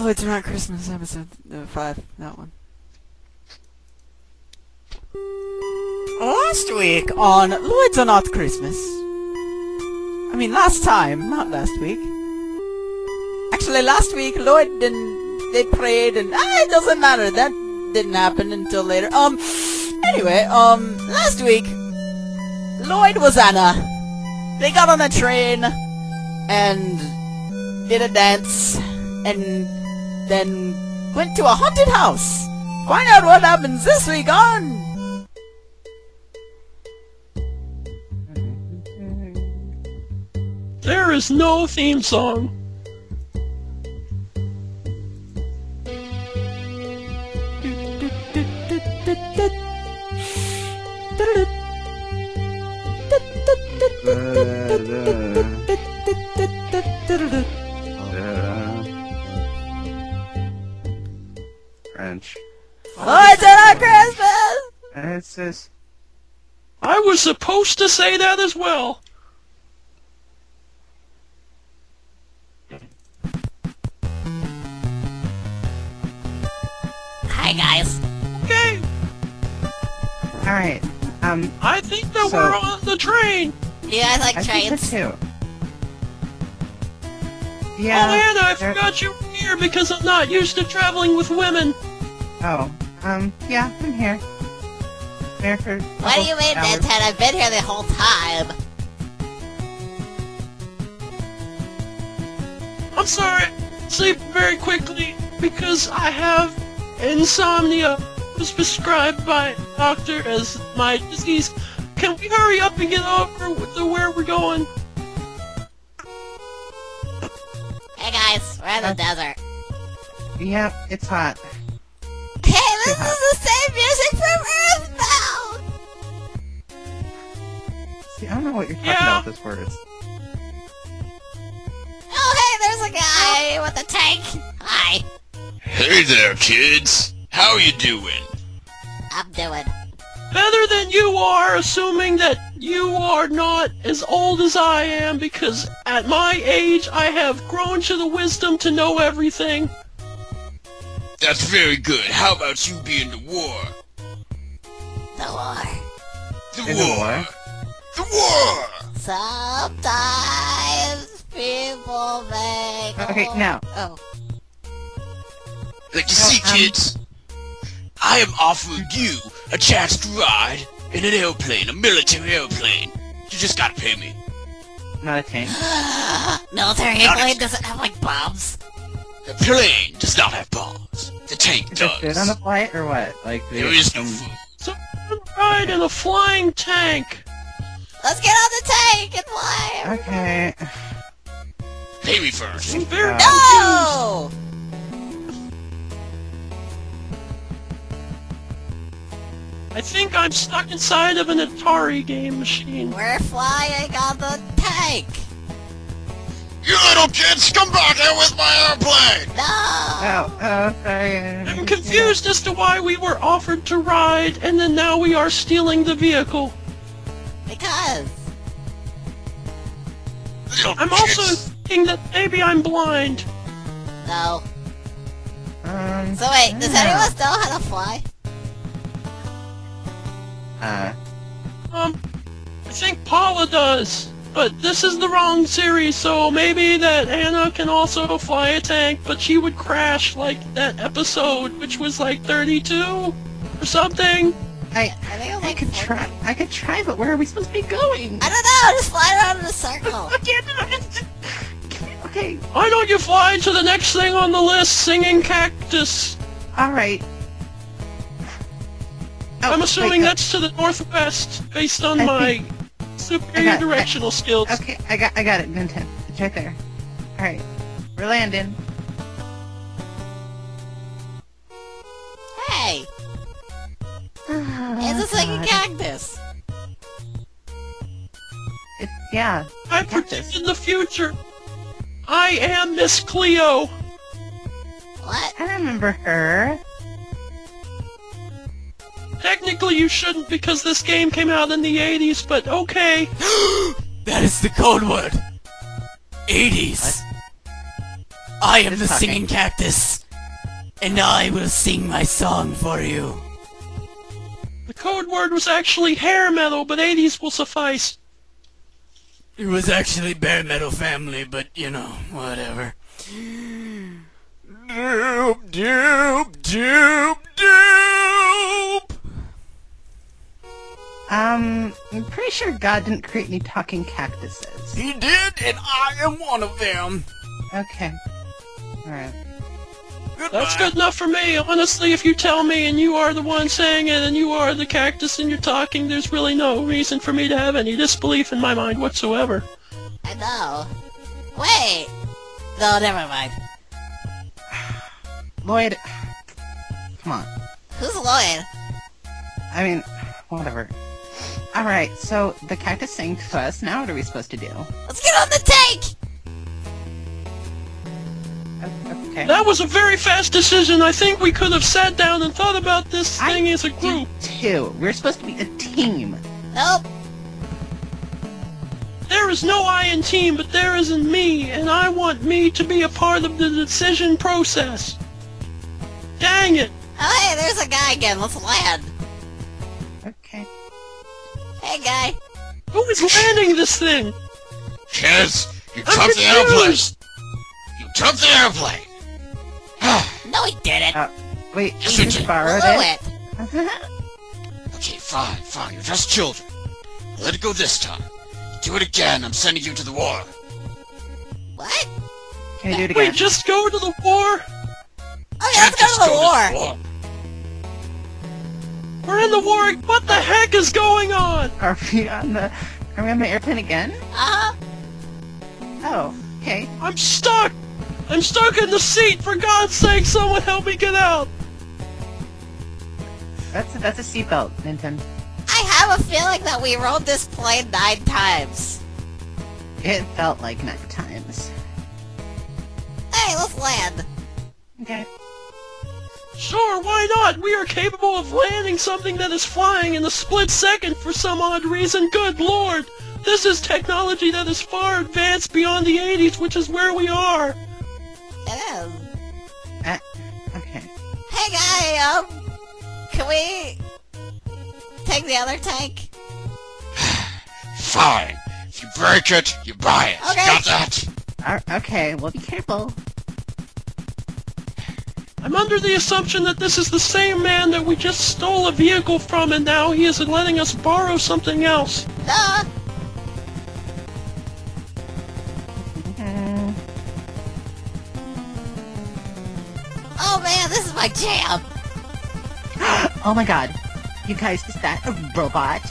It's Not Christmas, episode 5, that one. Last week on Lloyd's Are Not Christmas. I mean, last time, not last week. Actually, last week, Lloyd and they prayed and, it doesn't matter, that didn't happen until later. Anyway, last week, Lloyd was Anna. They got on a train and did a dance and then went to a haunted house. Find out what happens this week on... There is no theme song. French. Oh, it's Not Christmas! It's just... I was supposed to say that as well. Hi guys. Okay, Alright, I think that So- we're on the train. You guys like I think trains? so too. Oh, Yeah. Anna, I there- forgot you were here because I'm not used to traveling with women. Oh, yeah, I'm here. Here for a What do you couple mean, hours. Nintendo? I've been here the whole time. I'm sorry, sleep very quickly because I have insomnia. It was prescribed by a doctor as my disease. Can we hurry up and get over to where we're going? Hey guys, we're in the desert. Yep, it's hot. Hey, this is the same music from Earthbound! See, I don't know what you're talking Yeah. about with this words. Oh, hey, there's a guy with a tank. Hi, Hey there, kids. How you doing? I'm doing. Better than you are, assuming that you are not as old as I am, because at my age I have grown to the wisdom to know everything. That's very good. How about you be in the war? The war. The In the war. war? The war! Sometimes people make... Okay, now. Oh. Like you see, kids, I am offering you a chance to ride in an airplane, a military airplane. You just gotta pay me. Not a tank. Military airplane doesn't have, like, bombs. The plane does not have bombs. The tank Is there food on does. the flight or what? Like, There is no food. So I'm gonna ride in a flying tank. Let's get on the tank and fly! Okay. Pay me first. I'm very No! I think I'm stuck inside of an Atari game machine. We're flying on the tank! You little kids, come back here with my airplane! No! Oh, sorry. I'm confused as to why we were offered to ride, and then now we are stealing the vehicle. Because... Little I'm kids. also thinking that maybe I'm blind. No. Um, So wait, does yeah. anyone know how to fly? I think Paula does. But this is the wrong series, so maybe that Anna can also fly a tank, but she would crash like that episode, which was like 32 or something. I think it was I like could 40. try. I could try, but where are we supposed to be going? I don't know, just fly around in a circle. I can't do it. Okay. Why don't you fly to the next thing on the list, singing cactus? All right. Oh, I'm assuming wait, that's to the northwest, based on I my superior I got- directional skills. Okay, I got it. Nintendo. It's right there. All right, we're landing. Hey, Oh, it's a singing God. cactus. Yeah. I cactus. predict in the future. I am Miss Cleo. What? I remember her. Technically you shouldn't because this game came out in the 80s, but okay. That is the code word. 80s. I am Just the talking. singing cactus, and I will sing my song for you. The code word was actually hair metal, but 80s will suffice. It was actually bare metal family, but you know, whatever. Doop, doop, doop, doop! I'm pretty sure God didn't create any talking cactuses. He did, and I am one of them. Okay. Alright. Goodbye. That's good enough for me. Honestly, if you tell me and you are the one saying it and you are the cactus and you're talking, there's really no reason for me to have any disbelief in my mind whatsoever. I know. Wait. No, never mind. Lloyd. Come on. Who's Lloyd? I mean, whatever. Alright, so the cactus sang to us. Now what are we supposed to do? Let's get on the tank! Okay. That was a very fast decision. I think we could have sat down and thought about this I thing as a did group. too. We're supposed to be a team. Nope. There is no I in team, but there is in me, and I want me to be a part of the decision process. Dang it! Oh, hey, there's a guy again. Let's land. Okay. Hey, guy. Who is landing this thing? Kids, you I'm jumped the airplane! confused. You jumped the airplane! No, he didn't. Wait, Yes, we you just did. borrowed Blew it. it. Okay, fine, you're just children. Let it go this time. Do it again, I'm sending you to the war. What? Can you do it Wait, again? just go to the war? Oh, yeah, let's go to the war. We're in the war. What the heck is going on? Are we on the airplane again? Uh-huh. Oh, okay. I'm stuck. I'm stuck in the seat. For God's sake, someone help me get out. That's a seatbelt, Nintendo. I have a feeling that we rode this plane 9 times. It felt like 9 times. Hey, let's land. Okay. Sure, why not? We are capable of landing something that is flying in a split second for some odd reason. Good lord! This is technology that is far advanced beyond the 80s, which is where we are. It is. Okay. Hey, guy, can we take the other tank? Fine. If you break it, you buy it. Okay. Got that? Okay, well, be careful. I'm under the assumption that this is the same man that we just stole a vehicle from, and now he is letting us borrow something else. Duh. Mm, Oh, man, this is my jam. Oh my god. You guys, is that a robot?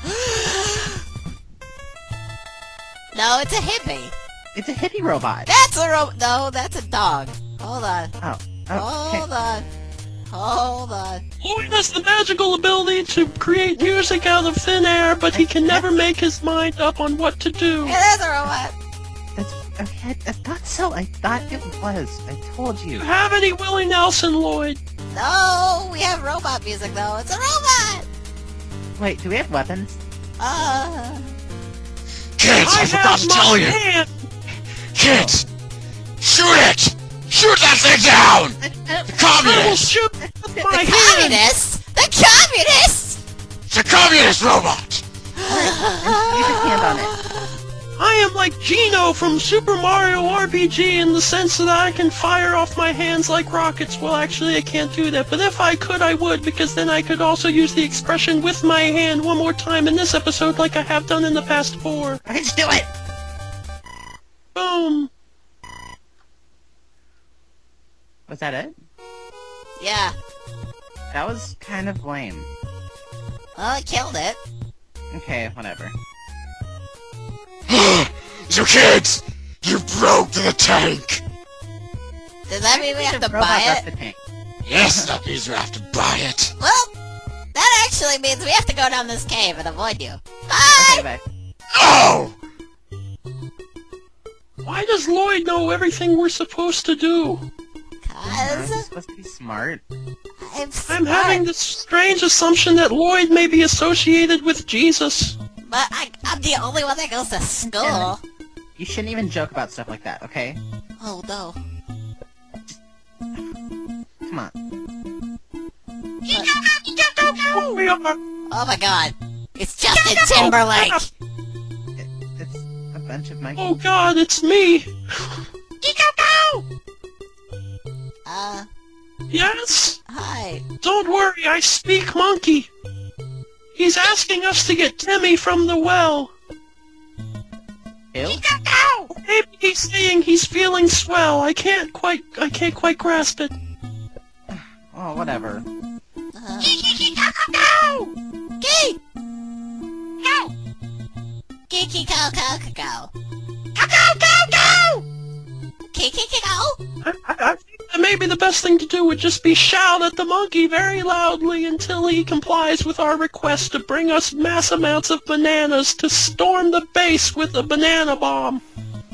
No, it's a hippie. It's a hippie robot. That's a No, that's a dog. Hold on. Oh. Okay. Hold on. Hold on. Lloyd has the magical ability to create music out of thin air, but he can never make his mind up on what to do. Hey, there's a robot. That's okay. I thought so. I thought it was. I told Do you you. have any Willie Nelson, Lloyd? No, we have robot music, though. It's a robot. Wait, do we have weapons? Kids, I forgot to tell you! hand. Kids! Shoot it! Shoot that thing down! The I will communist! shoot with The my hand. communists! The communists! It's a communist robot! Use your hand on it. I am like Gino from Super Mario RPG in the sense that I can fire off my hands like rockets. Well, actually, I can't do that, but if I could, I would, because then I could also use the expression with my hand one more time in this episode like I have done in the past 4. Let's do it! Boom. Was that it? Yeah. That was kind of lame. Well, I killed it. Okay, whatever. You kids! You broke the tank! Does that mean we have to Robot buy left it? the tank. Yes, that means we have to buy it. Well, that actually means we have to go down this cave and avoid you. Bye! Okay, bye. No! Why does Lloyd know everything we're supposed to do? I'm Cause supposed to be smart. I'm smart. I'm having this strange assumption that Lloyd may be associated with Jesus. But I'm the only one that goes to school. You shouldn't even joke about stuff like that, okay? Oh no. come on. We are. Oh my god. It's Justin Timberlake. It's a bunch of monkeys. Oh God, it's me. Yes? Hi. Don't worry, I speak monkey. He's asking us to get Timmy from the well. Ew. Maybe he's saying he's feeling swell. I can't quite grasp it. Oh, whatever. Gee! Go! Kiki go go go go! Kiki go! I think that maybe the best thing to do would just be shout at the monkey very loudly until he complies with our request to bring us mass amounts of bananas to storm the base with a banana bomb.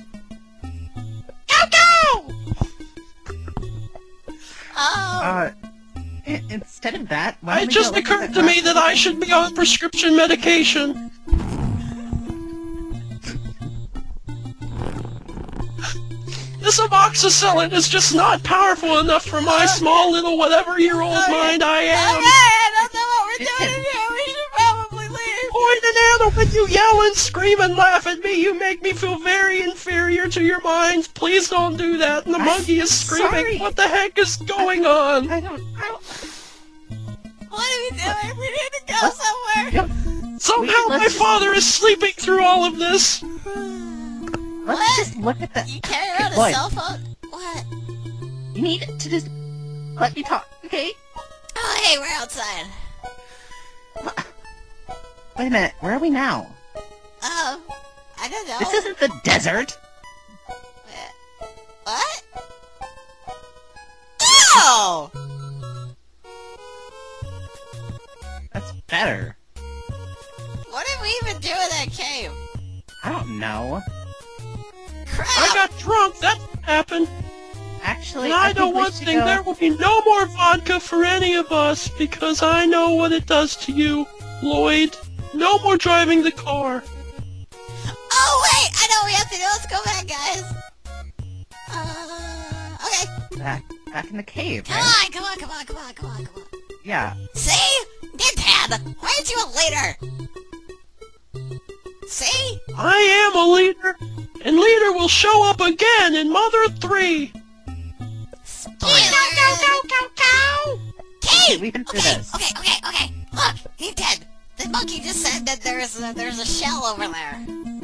Go! Oh. Instead of that, why don't It we just go look at occurred the to me that I should be on prescription medication. This amoxicillin is just not powerful enough for my small little whatever-year-old mind I am. I don't know what we're doing here. We should probably leave. Point and Anna, when you yell and scream and laugh at me, you make me feel very inferior to your minds. Please don't do that. And the monkey is screaming. sorry. What the heck is going on? I don't... What are we doing? We need to go somewhere. Yep. Somehow my father is sleeping through all of this. Let's What? just look at the... You carry around a Lloyd, cell phone? What? you need to just let me talk, okay? Oh, hey, we're outside. Wait a minute, where are we now? Oh, I don't know. This isn't the desert! What? No! That's better. What did we even do in that cave? I don't know. Crap! I got drunk, that's what happened. Actually, And I know think we one should thing, go- there will be no more vodka for any of us, because I know what it does to you, Lloyd. No more driving the car. Oh, wait! I know what we have to do. Let's go back, guys. Okay. Back in the cave, Come right? on, come on, come on, come on, come on, come on. Yeah. See? Nintendo, why aren't you a leader? See? I am a leader, and leader will show up again in Mother 3. Go! Cave! we can do Okay, this. okay. Look, he did. The monkey just said that there's a shell over there.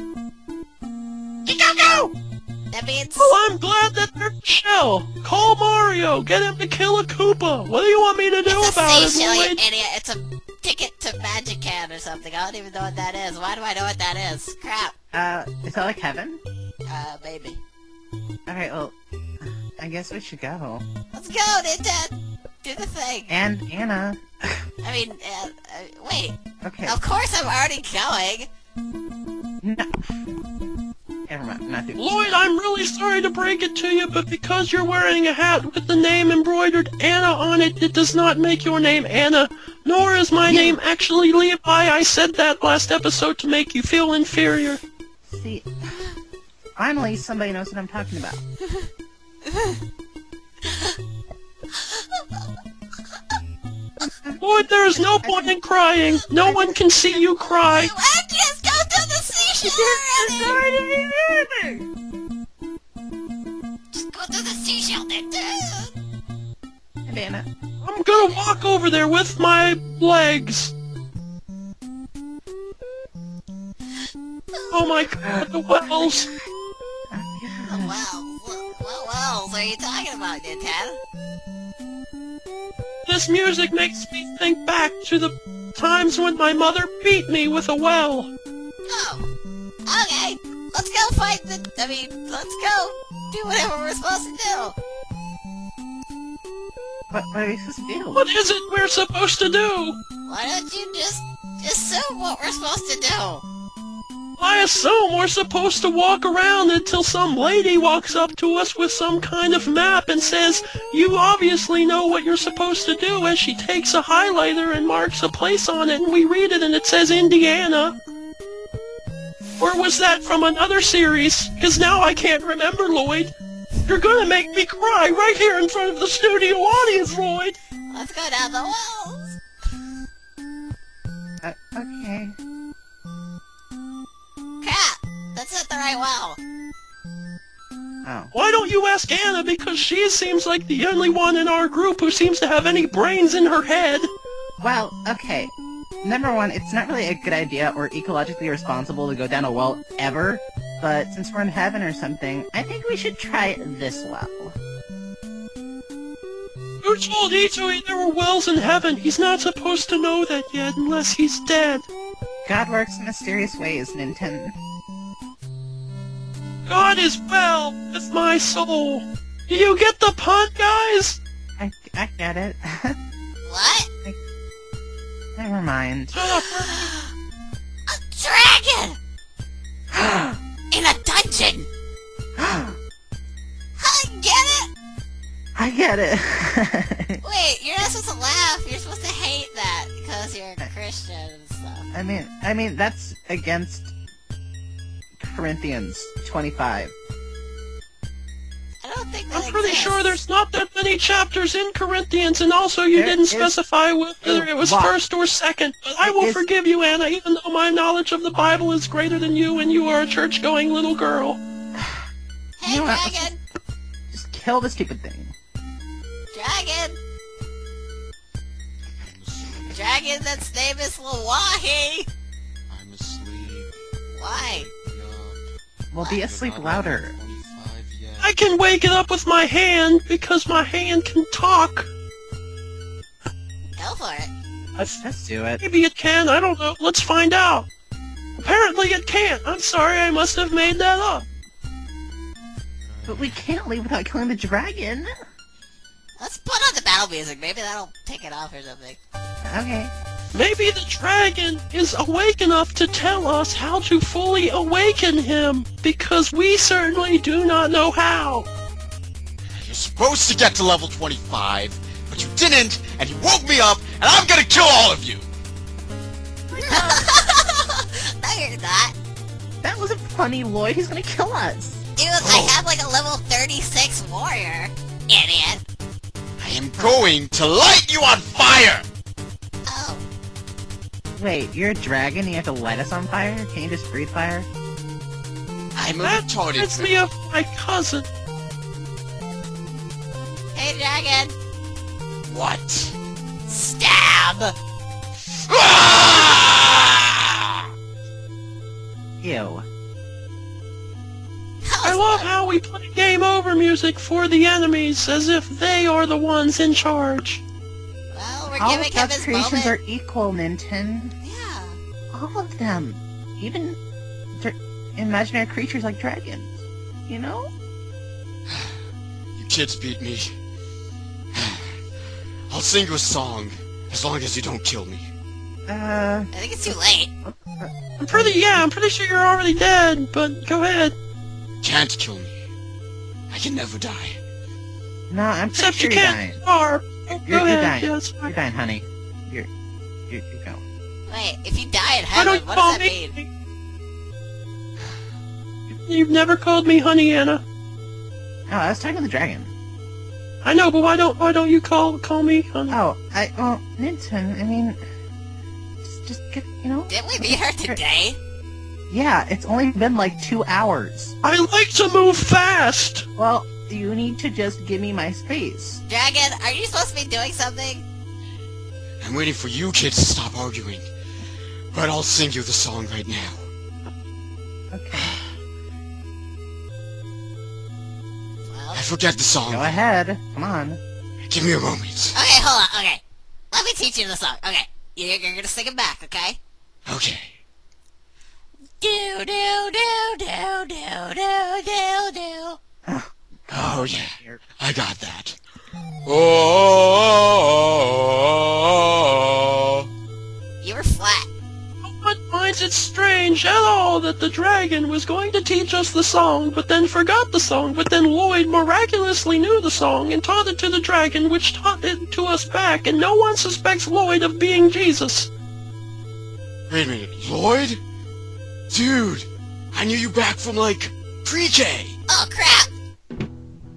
Go! That means... Oh, I'm glad that there's a shell. Call Mario, get him to kill a Koopa. What do you want me to do It's a about it, seashell, you Lloyd? idiot. It's a ticket to Magic Can or something. I don't even know what that is. Why do I know what that is? Crap. Is that like heaven? Maybe. Alright, well, I guess we should go. Let's go, Nintendo. Do the thing. And Anna. I mean, wait. Okay. Of course I'm already going. No. Never mind, I'm not doing Lloyd, I'm really sorry to break it to you, but because you're wearing a hat with the name embroidered Anna on it, it does not make your name Anna, nor is my name actually Levi. I said that last episode to make you feel inferior. See, finally somebody knows what I'm talking about. Lloyd, there is no point in crying. No one can see you cry. I just go to the seashell already. Just go to the seashell, Nintendo. And Anna. I'm gonna walk over there with my legs. Oh my god, the wells. What wells are you talking about, Nintendo? This music makes me think back to the times when my mother beat me with a well. Oh. Okay. Let's go fight let's go do whatever we're supposed to do. What are we supposed to do? What is it we're supposed to do? Why don't you just assume what we're supposed to do? I assume we're supposed to walk around until some lady walks up to us with some kind of map and says, "You obviously know what you're supposed to do," as she takes a highlighter and marks a place on it, and we read it and it says Indiana. Or was that from another series? Because now I can't remember, Lloyd. You're gonna make me cry right here in front of the studio audience, Lloyd! Let's go down the walls. Okay. Crap! That's not the right wall. Oh. Why don't you ask Anna, because she seems like the only one in our group who seems to have any brains in her head. Well, okay. Number one, it's not really a good idea or ecologically responsible to go down a well ever, but since we're in heaven or something, I think we should try this well. You told Itoi there were wells in heaven. He's not supposed to know that yet unless he's dead. God works in mysterious ways, Ninten. God is well with my soul. Do you get the pun, guys? I get it. What? Never mind. A dragon! In a dungeon! I get it! I get it. Wait, you're not supposed to laugh. You're supposed to hate that because you're a Christian and stuff. I mean, that's against Corinthians 25. I don't think that I'm pretty exists. sure there's not that many chapters in Corinthians, and also you There didn't is specify whether it was lot. first or second. But I will is- forgive you, Anna, even though my knowledge of the Bible is greater than you and you are a church-going little girl. Hey, You know what? dragon! Just kill the stupid thing. Dragon! Dragon that's name is Lawahi! I'm asleep. Why? Well, be asleep louder. I can wake it up with my hand, because my hand can talk. Go for it. Let's do it. Maybe it can, I don't know. Let's find out. Apparently it can't. I'm sorry, I must have made that up. But we can't leave without killing the dragon. Let's put on the battle music. Maybe that'll take it off or something. Okay. Maybe the dragon is awake enough to tell us how to fully awaken him, because we certainly do not know how. You're supposed to get to level 25, but you didn't, and you woke me up, and I'm gonna kill all of you! No, you're not. That wasn't funny, Lloyd. He's gonna kill us. Dude, I have like a level 36 warrior. Idiot. I am going to light you on fire! Oh. Wait, you're a dragon? You have to light us on fire? Can you just breathe fire? I'm a That retarded reminds me of my cousin. Hey, dragon. What? Stab! Ah! Ew. I love how we play game over music for the enemies, as if they are the ones in charge. Well, we're All giving of him God's his creations moment. are equal, Ninten. Yeah. All of them. Even imaginary creatures like dragons. You know? You kids beat me. I'll sing you a song, as long as you don't kill me. I think it's too late. I'm pretty sure you're already dead, but go ahead. Can't kill me. I can never die. No, I'm pretty Except sure you you're can't dying. starve. You're Go ahead. dying. Yeah, that's fine. You're dying, honey. You're going. Wait, if you die in Why heaven, don't you what call does that me? mean? You've never called me honey, Anna. Oh, I was talking to the dragon. I know, but why don't you call me honey? Oh, well, Ninten, I mean, just get, you know? Didn't we meet her today? Yeah, it's only been like 2 hours. I like to move fast. Well, you need to just give me my space. Dragon, are you supposed to be doing something? I'm waiting for you kids to stop arguing. But I'll sing you the song right now. Okay. Well, I forget the song. Go ahead. Come on. Give me a moment. okay, hold on, okay. Let me teach you the song. Okay, you're gonna sing it back, okay? Okay. Do do do do do do do do. Oh yeah, I got that. Oh. You were flat. No one finds it strange at all that the dragon was going to teach us the song, but then forgot the song, but then Lloyd miraculously knew the song and taught it to the dragon, which taught it to us back, and no one suspects Lloyd of being Jesus. Wait a minute, Lloyd? Dude, I knew you back from like pre-K. Oh crap!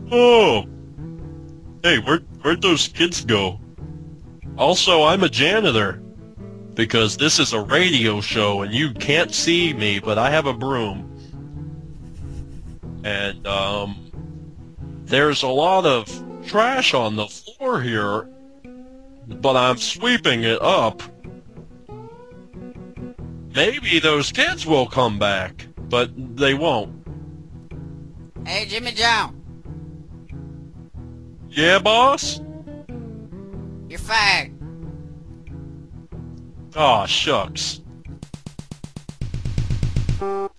Oh! Hey, where'd those kids go? Also, I'm a janitor. Because this is a radio show and you can't see me, but I have a broom. And, there's a lot of trash on the floor here, but I'm sweeping it up. Maybe those kids will come back, but they won't. Hey, Jimmy Joe. Yeah, boss? You're fired. Aw, shucks.